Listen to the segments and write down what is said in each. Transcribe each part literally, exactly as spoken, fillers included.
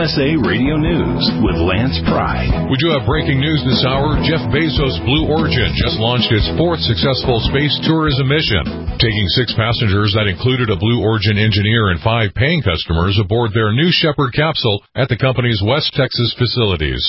S A Radio News with Lance Pry. We do have breaking news this hour. Jeff Bezos' Blue Origin just launched its fourth successful space tourism mission, taking six passengers that included a Blue Origin engineer and five paying customers aboard their New Shepard capsule at the company's West Texas facilities.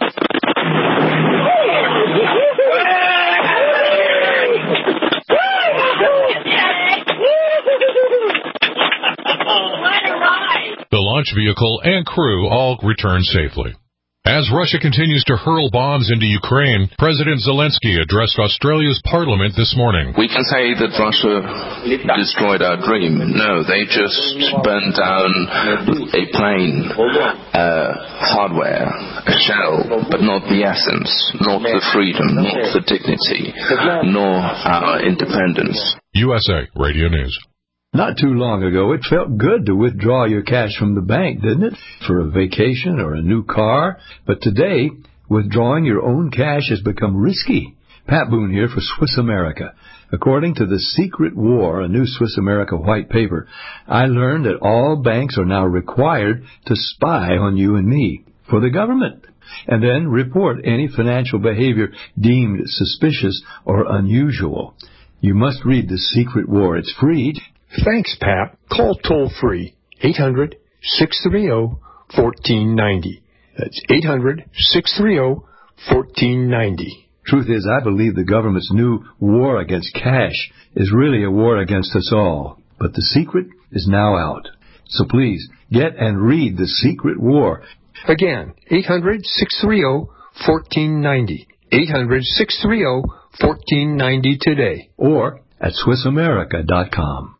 The launch vehicle and crew all returned safely. As Russia continues to hurl bombs into Ukraine, President Zelensky addressed Australia's parliament this morning. We can say that Russia destroyed our dream. No, they just burned down a plane, uh, hardware, a shell, but not the essence, not the freedom, not the dignity, nor our independence. U S A Radio News. Not too long ago, it felt good to withdraw your cash from the bank, didn't it? For a vacation or a new car. But today, withdrawing your own cash has become risky. Pat Boone here for Swiss America. According to The Secret War, a new Swiss America white paper, I learned that all banks are now required to spy on you and me for the government, and then report any financial behavior deemed suspicious or unusual. You must read The Secret War. It's free. Thanks, Pat. Call toll-free eight hundred, six three zero, one four nine zero. That's eight hundred, six three zero, one four nine zero. Truth is, I believe the government's new war against cash is really a war against us all. But the secret is now out. So please, get and read The Secret War. Again, eight hundred, six three zero, one four nine zero. eight hundred, six three zero, one four nine zero today. Or at Swiss America dot com.